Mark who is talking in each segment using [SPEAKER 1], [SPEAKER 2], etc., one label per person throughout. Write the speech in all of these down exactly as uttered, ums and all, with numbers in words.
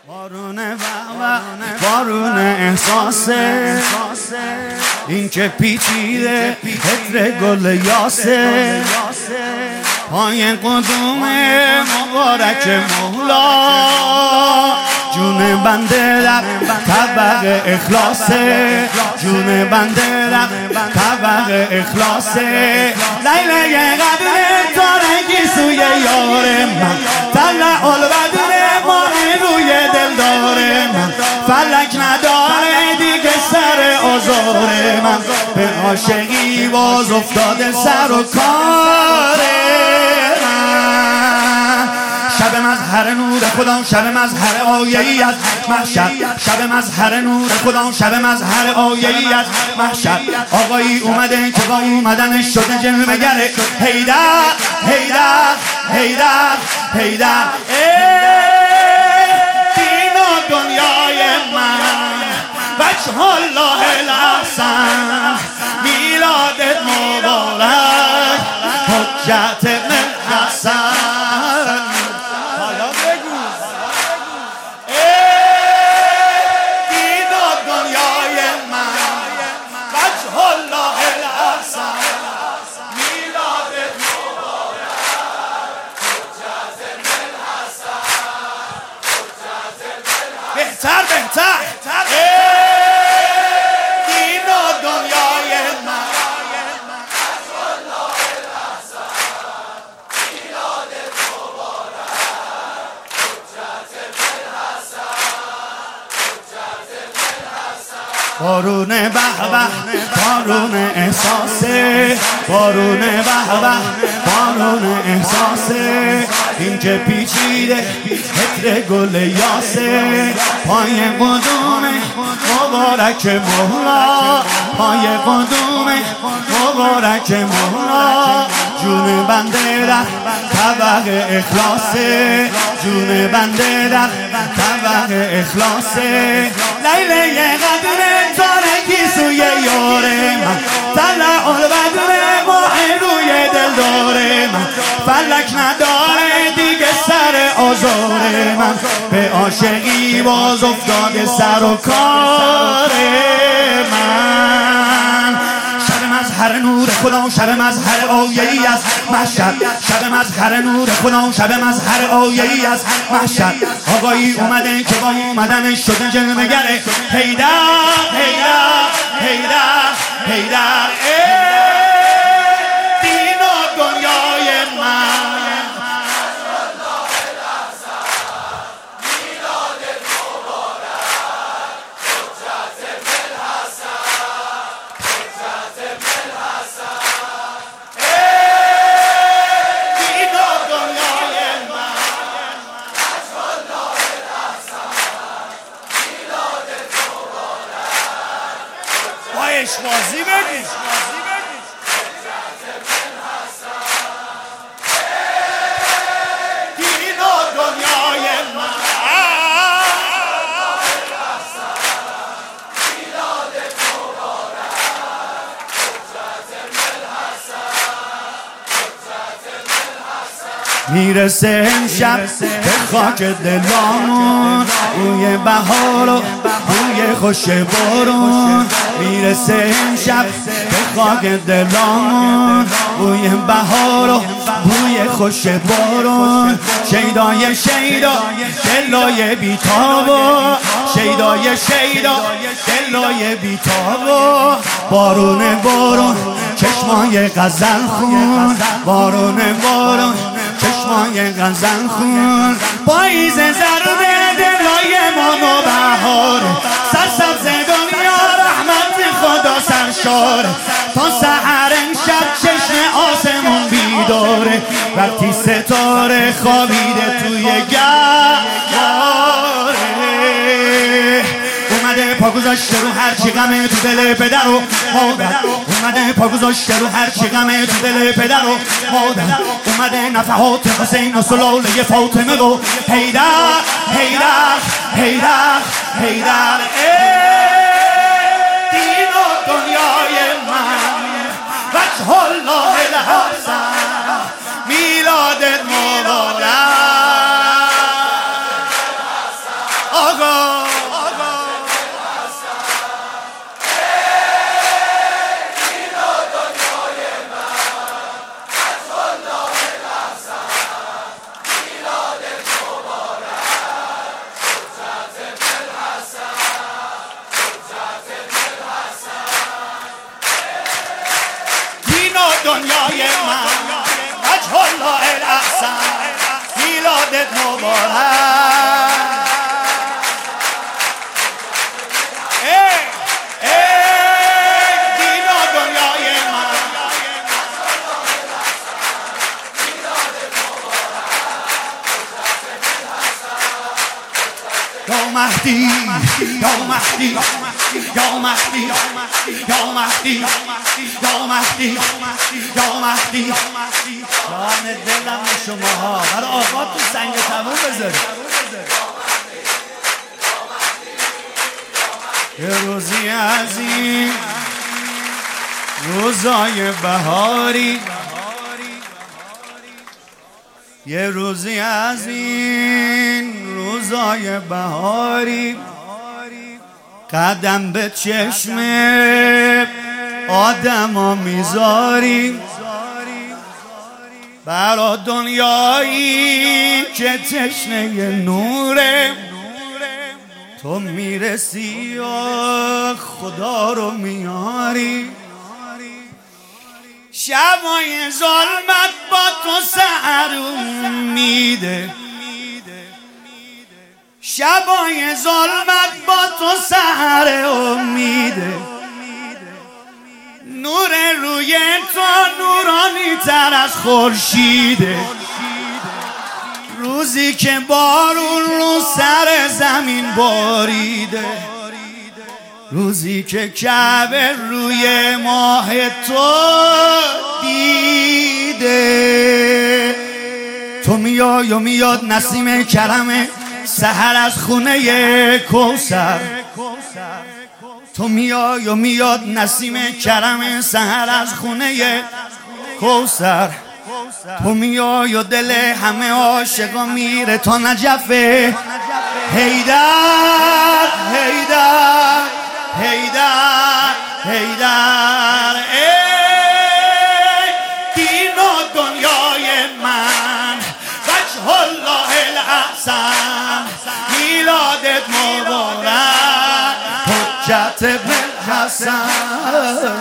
[SPEAKER 1] بارون و بارون احساسه این که پیچیده عطر گل یاسه پای قدوم مبارک مولا جون بنده در طبق اخلاصه جون بنده در طبق اخلاصه لیله قدر تارگی سوی یار من طلع البدر ماه روی دلدار من فلک نداره دیگه سر آزار من به عاشقی باز افتاده سر و کار من شب مظهر نور خدا شب مظهر آیه‌ای از محشر شب مظهر نور خدا شب مظهر آیه‌ای از محشر آقایی اومده که با اومدنش شده جلوه گره حیدر حیدر حیدر حیدر دین و دنیای من وجه الله الاحسن میلادت مبارک حجت ابن حسن حالا بگو دین و دنیای من وجه الله الاحسن میلادت مبارک حجت ابن حسن حجت ابن حسن بهتر بهتر دین و دنیای من بارون به به بارون احساسه بارون به به بارون احساسه این که پیچیده عطر گل یاسه پای قدوم مبارک مولا پای قدوم مبارک مولا جون بنده در طبق اخلاصه جون بنده در طبق اخلاصه لیله قدر تارگی سوی یار من طلع البدر ماه روی دلدار من فلک نداره دیگه سر آزار من به عاشقی باز افتاده سر و کار من شب مظهر نور خدا شب مظهر آیه‌ای از محشر شب مظهر نور خدا شب مظهر آیه‌ای از محشر آقایی اومده که با اومدنش شده جلوه گره حیدر حیدر حیدر حیدر دین و دنیای من میلادت مبارک حجت ابن حسن حجت ابن حسن دین و دنیای من وجه الله الاحسن میلادت مبارک با عشق‌بازی بگید دین و دنیای من میلادت مبارک حجت ابن حسن حجت ابن حسن میرسه امشب به خاک دلامون بوی بهار و بوی خوش بارون میرسه امشب به خاک دلامون بوی بهار و بوی خوش بارون شیدای شیدا دلای بیتابو شیدای شیدا دلای بیتابو بارون بارون چشمای غزل خون بارون بارون چشمای غزل خون پاییز ضرب دلای ما و بهار سرسبز دنیا رحمت خدا سرشار تا سحر امشب چشم آسمون بیداره وقتی ستاره خوابیده توی گهواره اومده پا گذاشته رو هر چی غمه تو دل پدر و مادر اومده پا گذاشته رو هر چی غمه تو دل پدر و مادر اومده نفحات حسین و سلاله فاطمه و حیدر حیدر حیدر حیدر دین و دنیای من وجه الله الاحسن میلادت مبارک دنیای من وجه الله الاحسن میلادت مبارک ای ای دینا دنیای من یا مهدی یا مهدی یا مهدی یا مهدی یا مهدی یا مهدی جان دلم شماها برای آقا تو سنگ تموم بذاری یه روزی از این روزای بهاری یه روزی از این روزای بهاری قدم به چشم آدم ها میذاری برا دنیایی که تشنه نوره تو میرسی و خدا رو میاری شبای ظلمت با تو سحر میده شبای ظلمت با تو سحر امیده نور روی تو نورانی تر از خورشیده روزی که بارون رو سر زمین باریده روزی که کعبه روی ماه تو دیده تو میای و میاد نسیم کرم سحر از خونه کوثر تو میای و میاد نسیم کرم سحر از خونه کوثر تو میای و دل همه عاشقا میره تا نجف حیدر حیدر حیدر حیدر ای دین و دنیای من وجه الله الاحسن میلادت مبارک حجت ابن حسن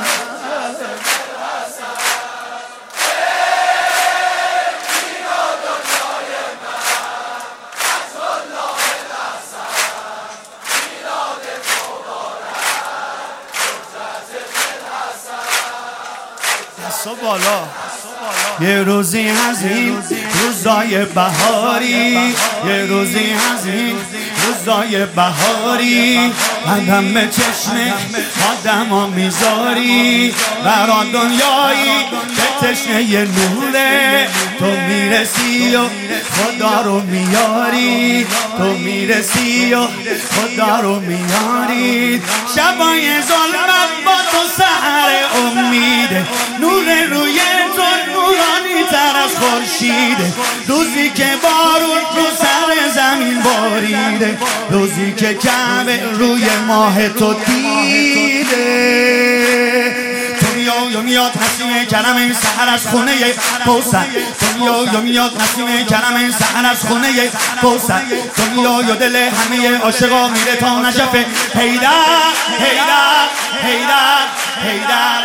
[SPEAKER 1] دستا بالا یه روزی از این روزای بهاری یه روزی از این روزای بهاری قدم به چشم آدم ها میذاری برا دنیایی که تشنه یه نوره تو میرسی و خدا رو میاری تو میرسی و خدا رو میاری شبای ظلمت با تو سحر امیده نور روی تو نورانی تر از خورشیده روزی که بارون رو سر زمین باریده روزی که کعبه روی ماه تو دیده تو میای و میاد نسیم کرم سحر از خونه کوثر تو میای و میاد نسیم کرم سحر از خونه کوثر تو میای و دل همه عاشقا میره تا نجف حیدر حیدر حیدر حیدر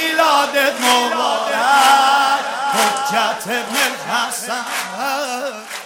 [SPEAKER 1] میلادت مبارک حجت ابن حسن